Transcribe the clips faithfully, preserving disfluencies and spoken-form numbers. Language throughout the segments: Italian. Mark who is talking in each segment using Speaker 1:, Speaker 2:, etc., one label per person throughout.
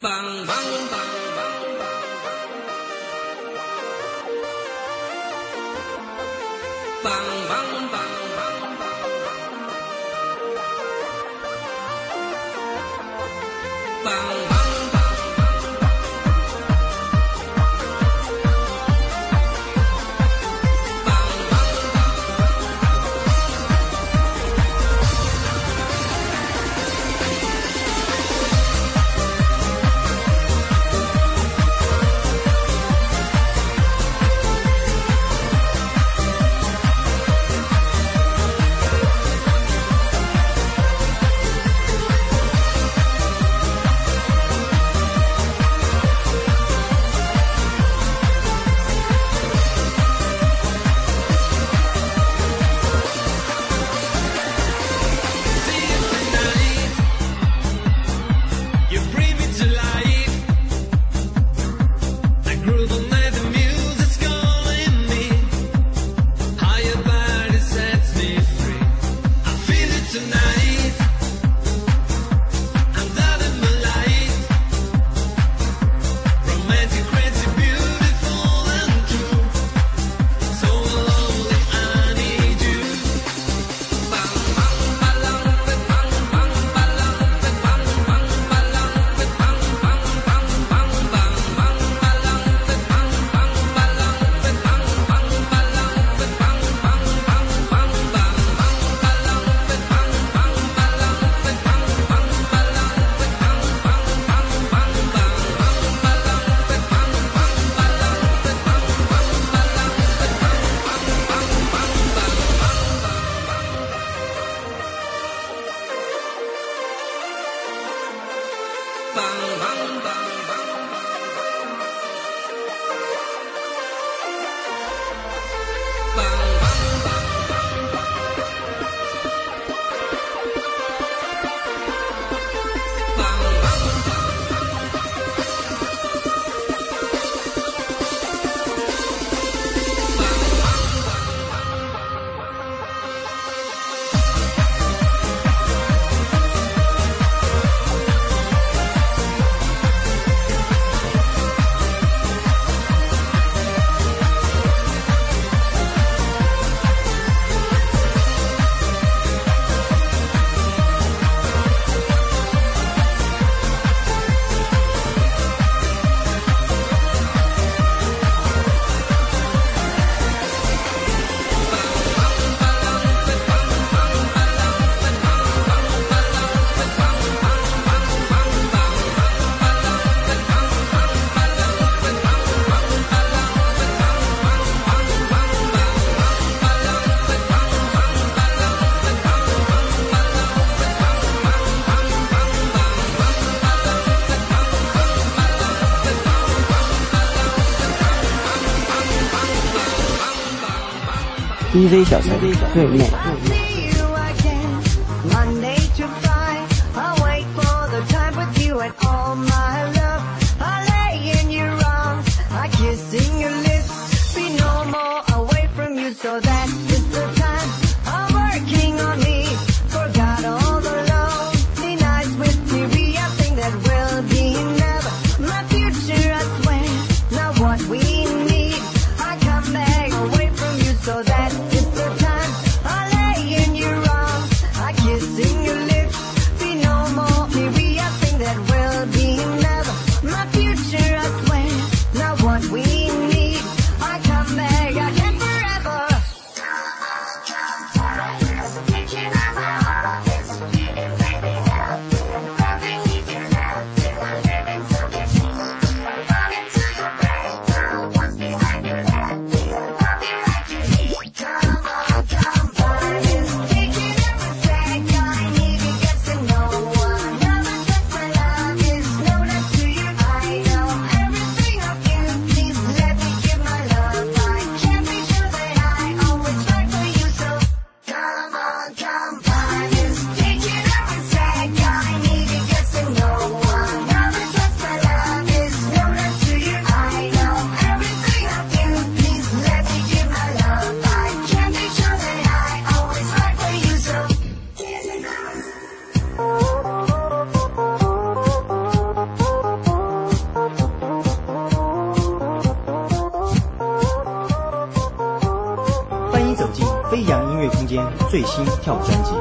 Speaker 1: D J 小陈对面。
Speaker 2: Kissing your lips, be no more, maybe I think that will be enough. 间最新跳舞专辑。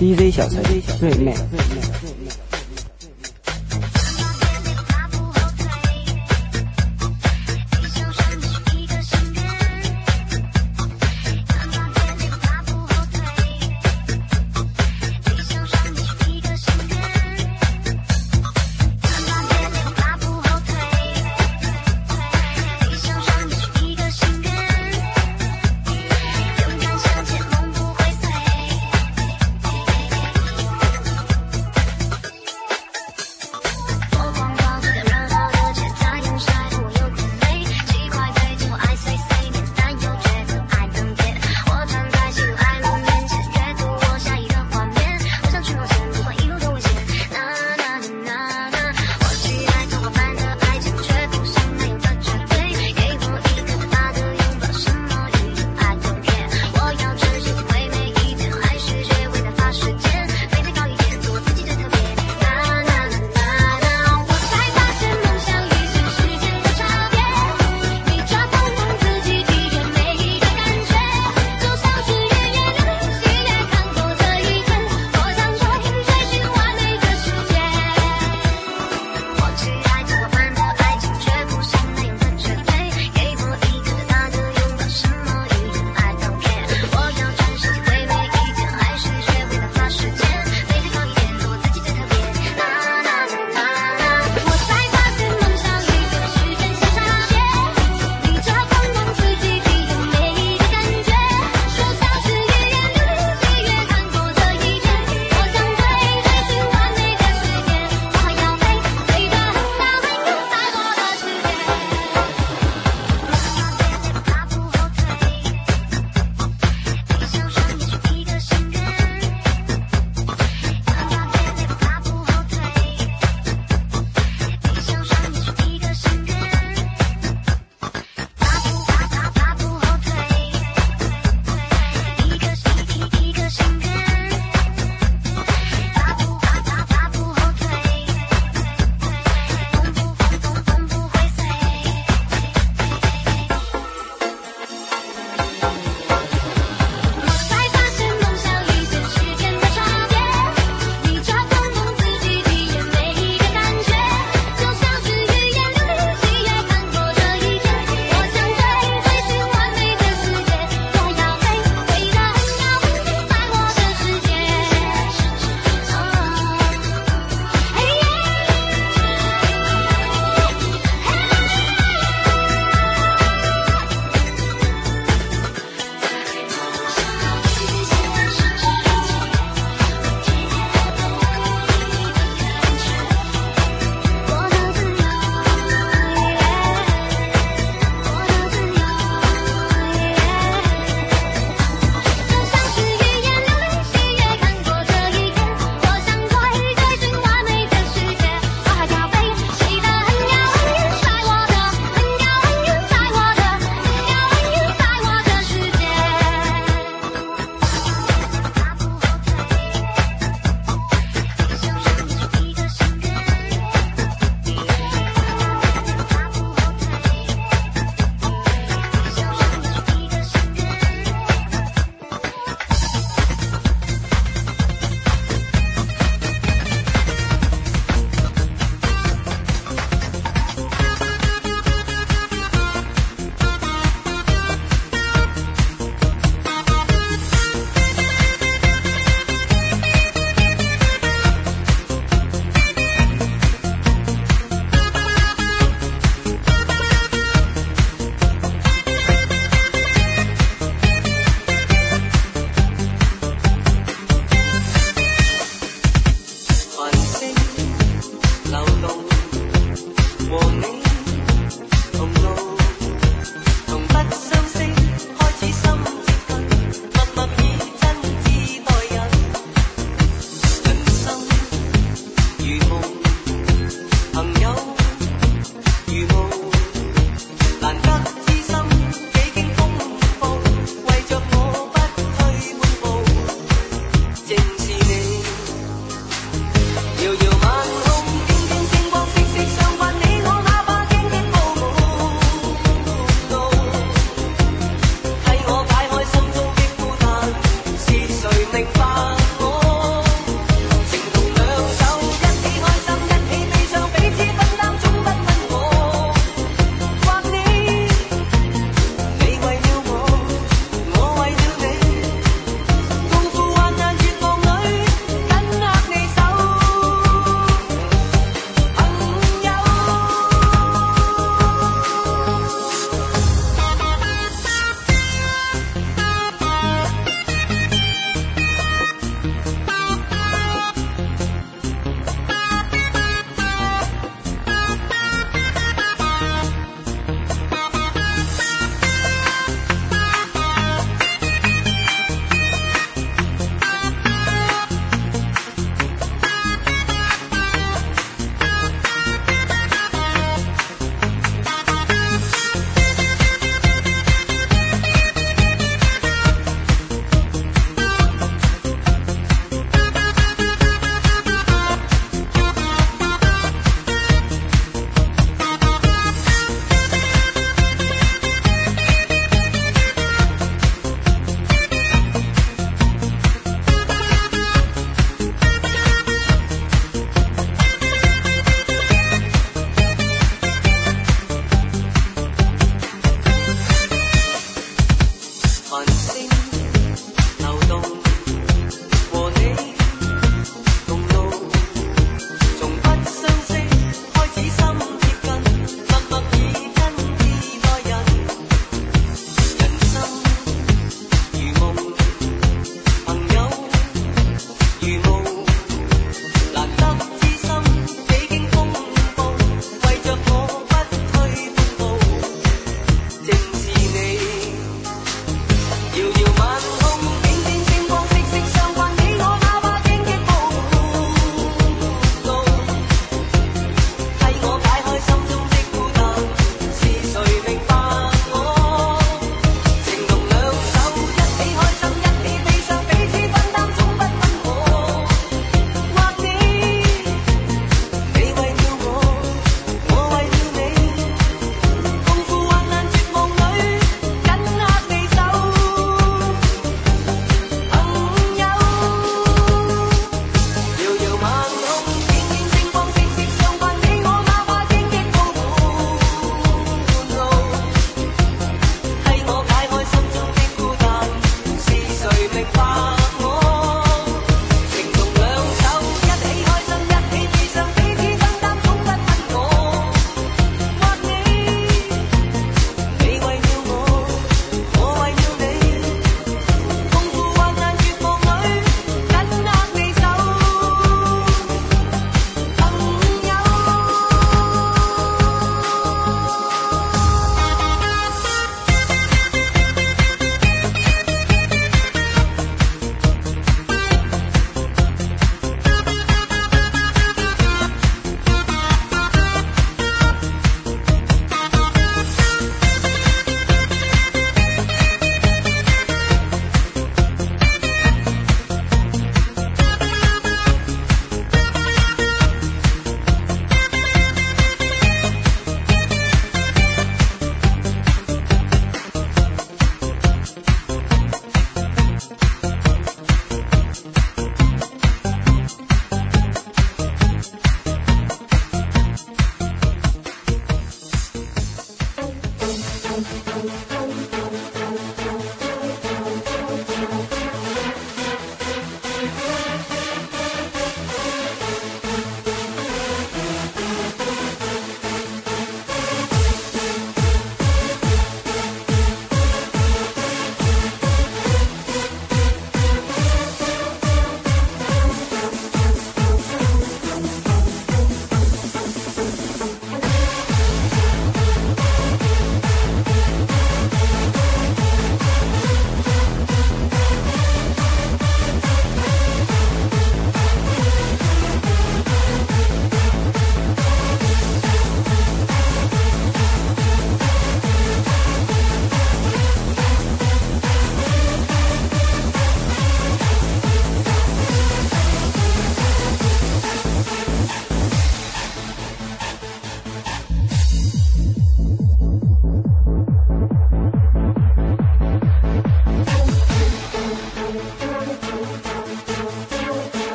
Speaker 1: D J 小陈最美。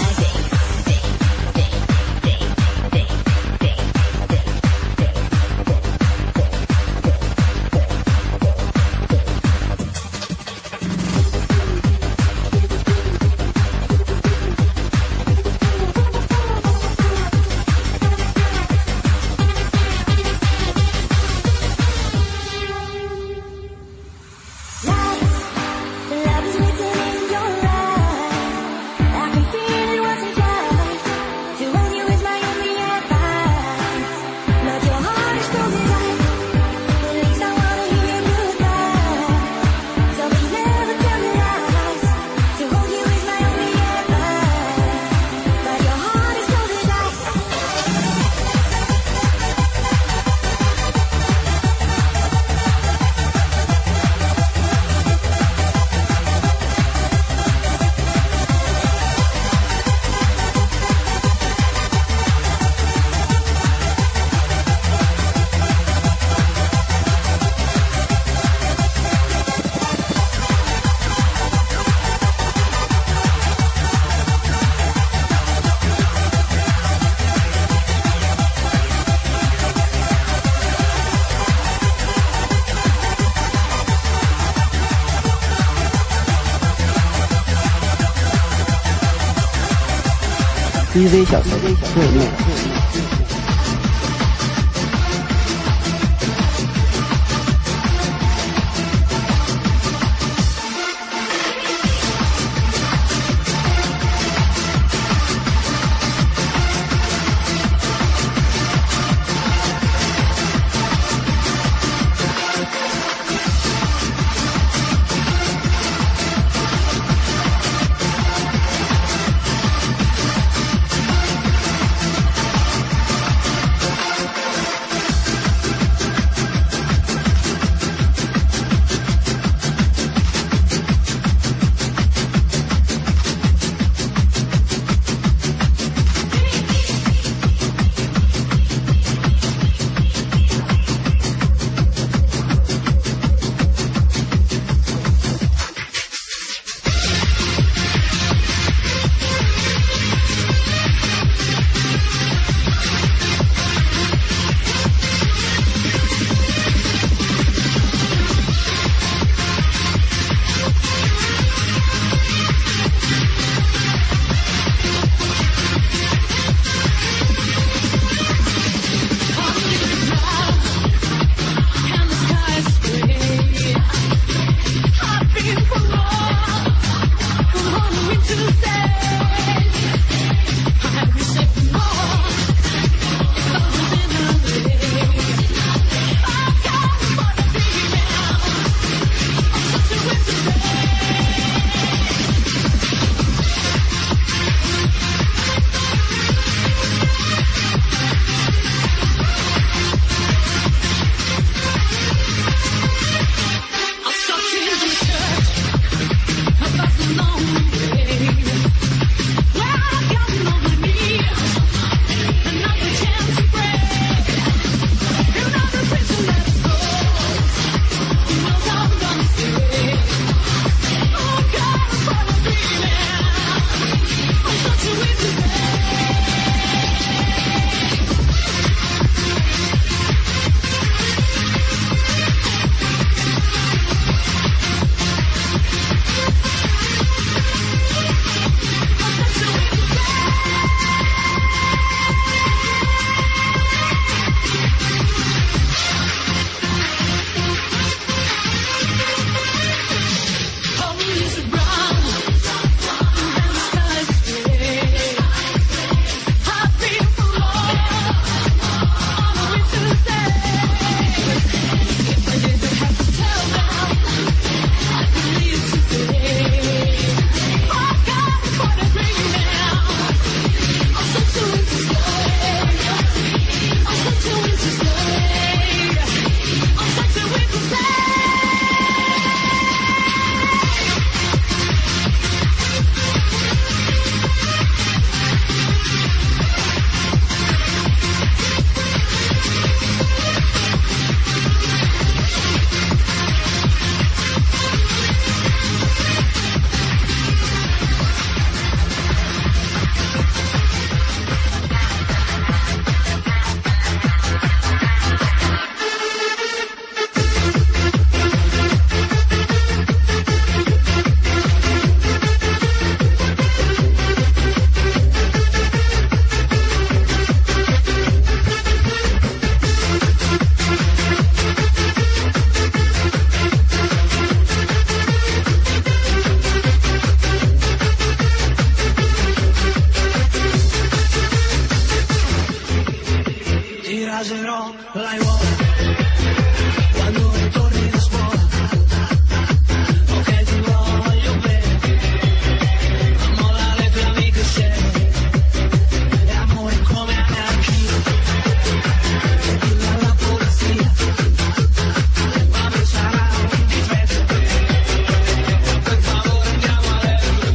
Speaker 1: D J 小城对面。
Speaker 3: esagerò, like what? Quando ritorni da scuola, ok ti voglio bene, ma molla le tue amiche sceme, e amore come anarchia, dillo alla polizia, ma mi sarà un difetto, per favore andiamo a letto,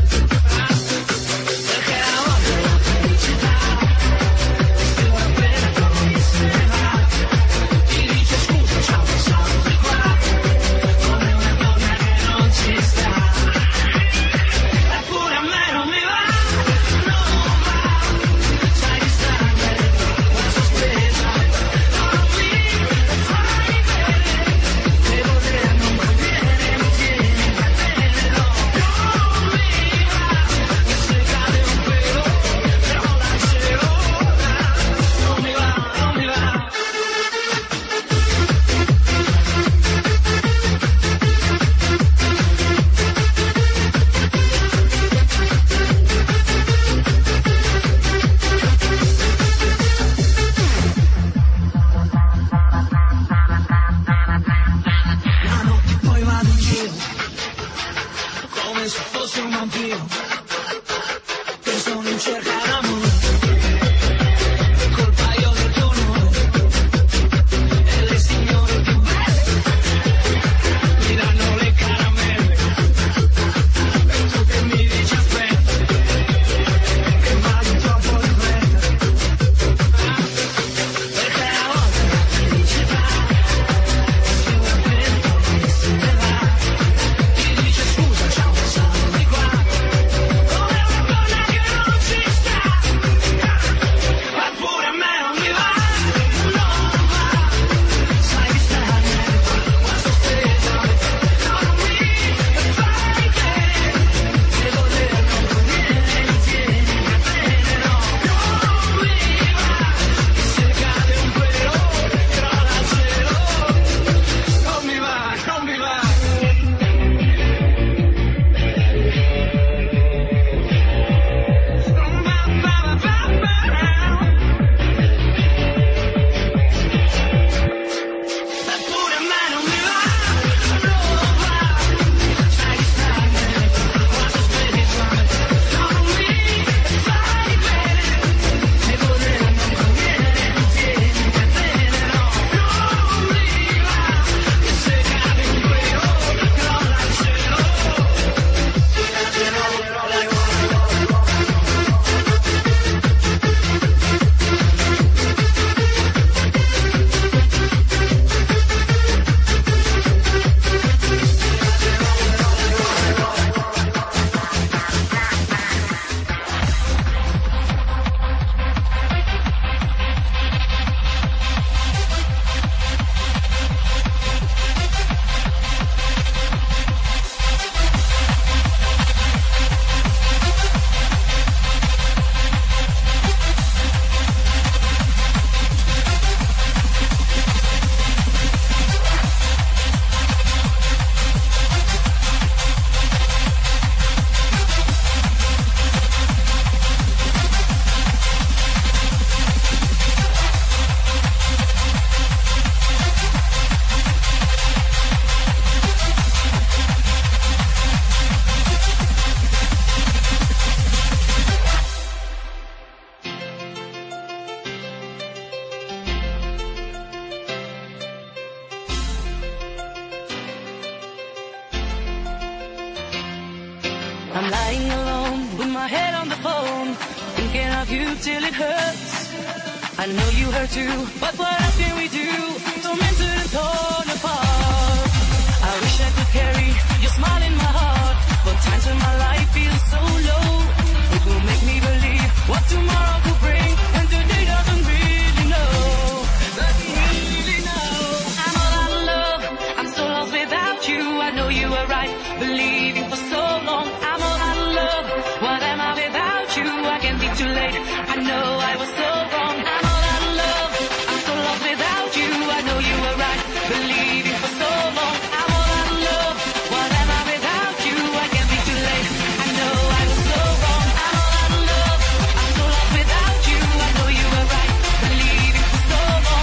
Speaker 3: perché a volte la felicità sembra appena poi se ne va, ti dice scusa ciao passavo di qua, come una donna che non ci sta, eppure a me non mi va, non va, sai di stare qua sospesa, non mi fai bene, devo dire non conviene, mi tieni a bene, no, non mi va, se cade un pelo, però lascerò, non mi va, non mi va. La notte poi vado in giro, come se fossi un vampiro, che sono in cerca d'amore, per colpa io del tuo onore, e le signore più belle, mi danno le caramelle, e tu che mi dici aspetta, che vado troppo di fretta, perché a volte la felicità sembra appena poi se ne va, ti dice scusa ciao passavo di qua, come una donna che non ci sta, eppure a me non mi va, non va, sai di stare qua sospesa, non mi fai bene, devo dire non conviene, mi tieni a bene, no, non mi va, se cade un pelo, crolla il cielo, non mi va, non mi va. Eppure a me non mi va, non va, sai di stare qua sospesa, non mi fai bene, devo dire non conviene, mi tieni a bene, no, non mi va, se cade un pelo, crolla il cielo,
Speaker 4: I'm lying alone with my head on the phone, thinking of you till it hurts. I know you hurt too, but what else can we do? Tormented and torn apart. I wish I could carry your smile in my heart, but times when my life feels so low. It will make me believe what tomorrow could bring, when today doesn't really know. Doesn't really know. I'm all out of love, I'm so lost without you. I know you were right, believing for so long. I'm all out of love, what am I without you? I can't be too late, I know I was so wrong. I'm all out of love, I'm so lost without you. I know you were right, believing for so long. I'm all out of love, what am I without you? I can't be too late, I know I was so wrong. I'm all out of love, I'm so lost without you. I know you were right, believing for so long.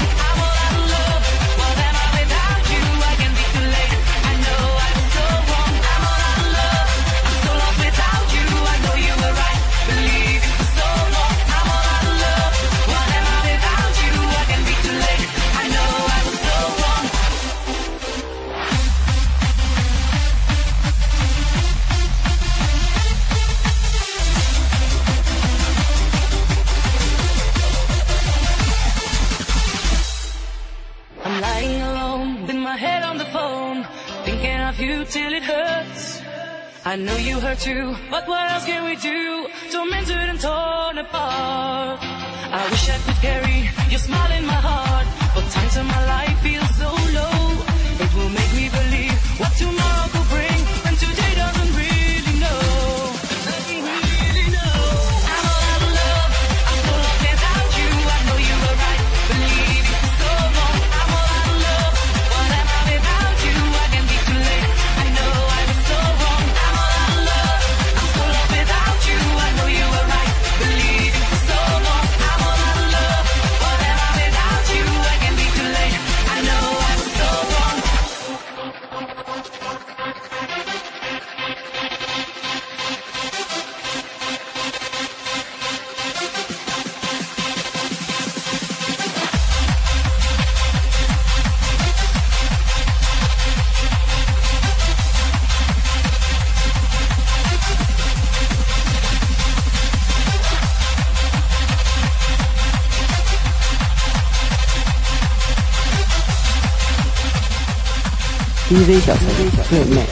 Speaker 4: you till it hurts. I know you hurt too, but what else can we do? Tormented and torn apart. I wish I could carry your smile in my heart, but times in my life feel so low. It will make me believe what tomorrow could bring, when today doesn't really know. Doesn't really know. I'm all out of love, I'm so lost without you. I know you were right, believe it so long. I'm all out of love, what am I without you? I can be too late, I know I was so wrong. I'm all out of love, I'm so lost without you. I know you were right, believe it so long. I'm all out of love, what am I without you? I can be too late, I know I was so wrong.
Speaker 1: D J 小陈最美。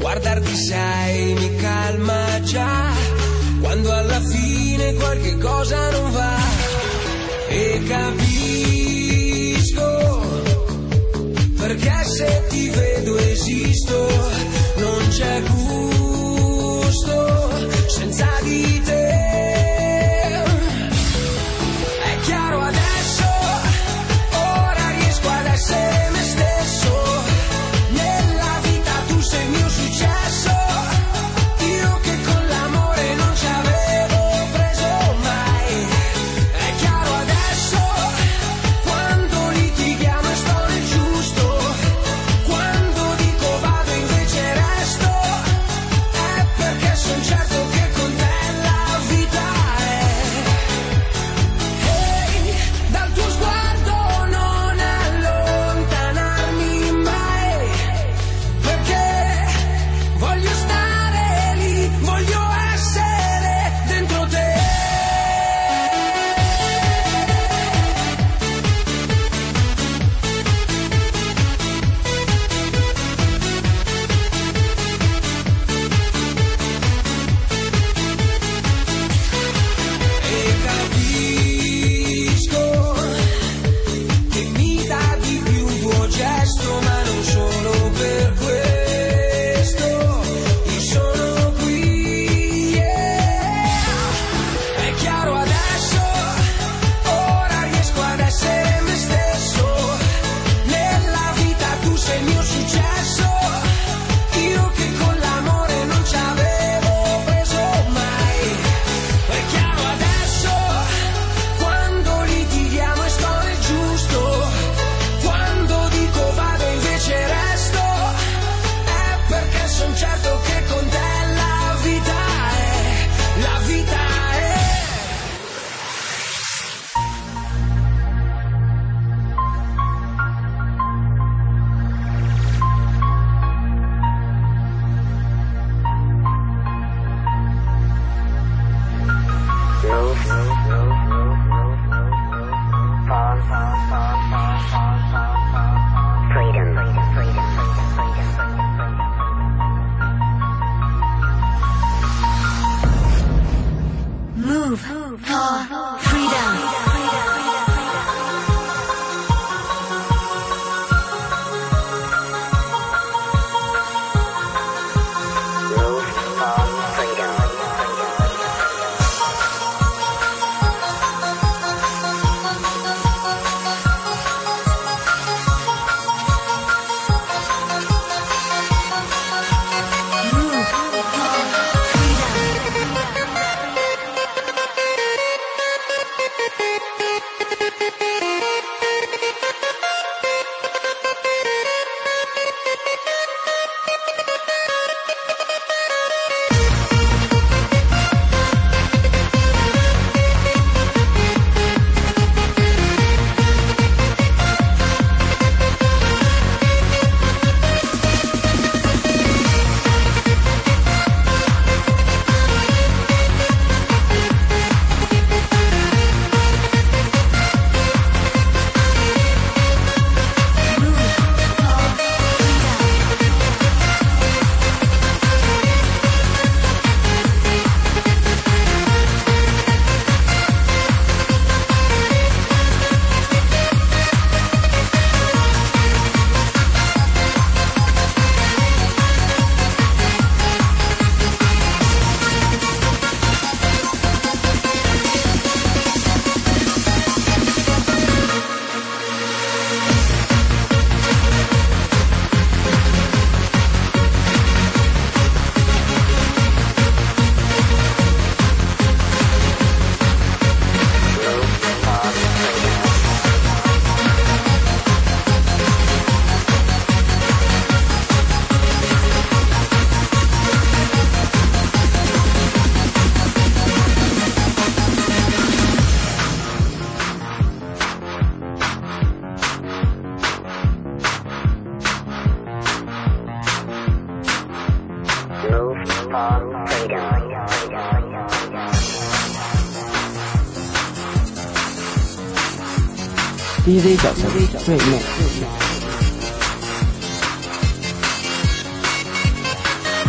Speaker 3: guardarti sai mi calma già, quando alla fine qualche cosa non va, e capisco perché se ti vedo esisto, non c'è gusto senza di te. È chiaro adesso, ora riesco ad essere me stesso, nella vita tu sei il mio successo, io che con l'amore non ci avevo preso mai. È chiaro adesso, quando litighiamo e sto nel giusto, quando dico vado invece resto, è perché son certo che con te la vita è. Ehi, dal tuo sguardo non allontanarmi mai, perché voglio stare lì, voglio essere dentro te. E capisco che mi dà di più un tuo gesto, ma non solo per questo io sono qui, yeah. È chiaro adesso, ora riesco ad essere me stesso, nella vita tu sei il mio successo, io che con l'amore non ci avevo preso mai. È chiaro adesso, quando litighiamo e sto nel giusto, quando dico vado invece resto, è perché son certo che con te la vita è, la vita è.
Speaker 4: Move for freedom.
Speaker 1: D J 小陈最美。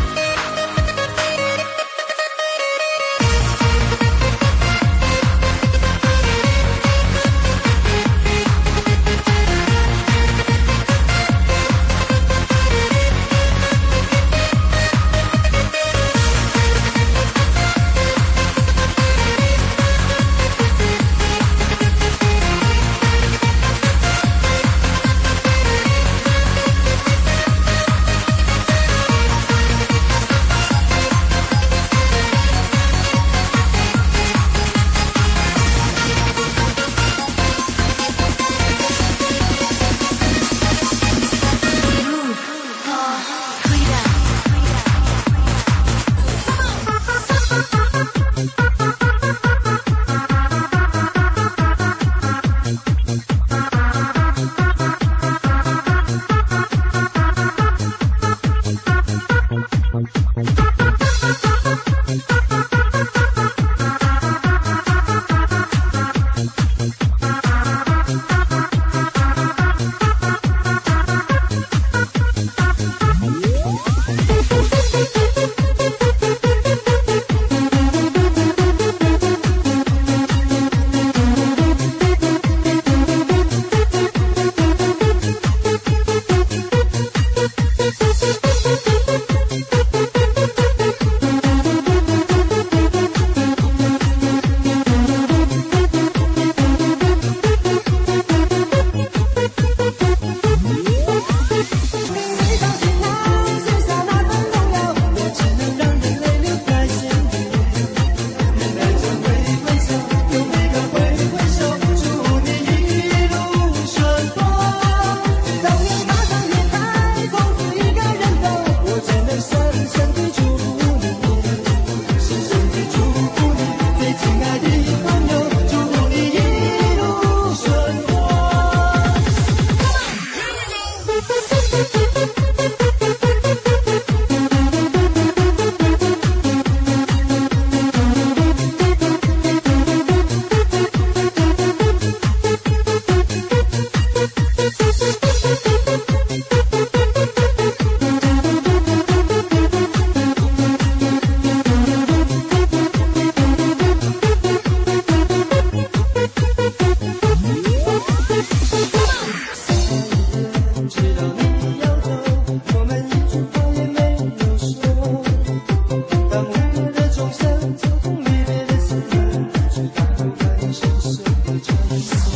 Speaker 3: Just